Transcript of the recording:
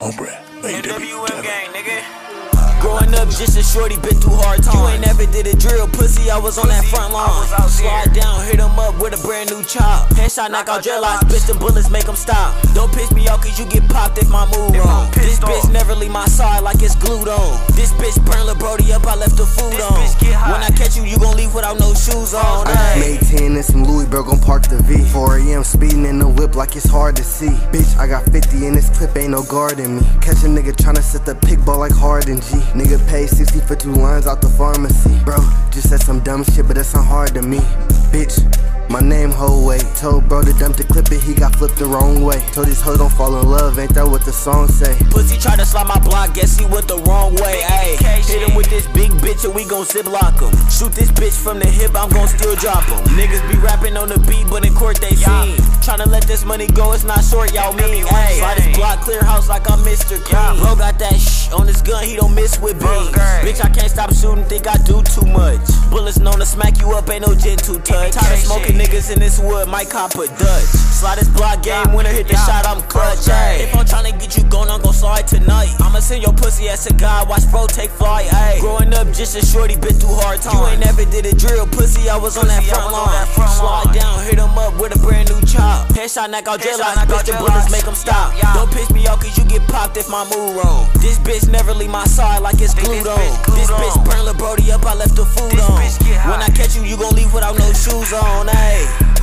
Hombre, NWM gang, nigga. Growing up just a shorty, been through hard times. You ain't never did a drill, pussy, I was on that front line. Slide down, hit him up with a brand new chop. Headshot, knock out dreadlocks, bitch, them bullets make them stop. Don't piss me off cause you get popped if my move wrong. This bitch never leave my side like it's glued on. This bitch burn Lil Brody up, I left the food on. When I catch you, you gon' leave without no shoes on. I made 10 and some Louis, bro, gon' park the V. 4 AM speeding in the whip like it's hard to see. Bitch, I got 50 in this clip, ain't no guard in me. Catch a nigga tryna set the pick ball like Harden G. Nigga paid 60 for 2 lines out the pharmacy. Bro, just said some dumb shit, but that's not hard to me. Bitch, my name whole way. Told bro to dump the clip it, he got flipped the wrong way. Told his hoe don't fall in love, ain't that what the song say? Pussy try to slide my block, guess he went the wrong way. Ayy, hit him with this big bitch and we gon' ziplock him. Shoot this bitch from the hip, I'm gon' still drop him. Niggas be rapping on the beat, but in court they fiend. Tryna let this money go, it's not short, y'all mean. Ayy, slide this block, clear house like I'm Mr. Clean. Bro got that on his gun, he don't miss with beans. Bitch, I can't stop shooting, think I do too much. Bullets known to smack you up, ain't no gentle touch. Tired of smoking niggas in this wood, might cop a Dutch. Slide this block game, winner hit the shot, I'm clutch. Ay. If I'm tryna get you gone, I'm gon' slide tonight. I'ma send your pussy as a guy, watch bro take flight. Ay. Growing up just a shorty, been through hard times. You ain't never did a drill, pussy, I was on that front line. Slide down, hit him up with a brand new chop. Headshot, knock out dreadlocks, bitch, the bullets make them stop. Don't piss me off cause you get popped if my move wrong. This bitch never leave my side like it's glued on. This bitch burn Lil Brody up, I left the food on. When I catch you, you gon' leave without no shoes on. Ay.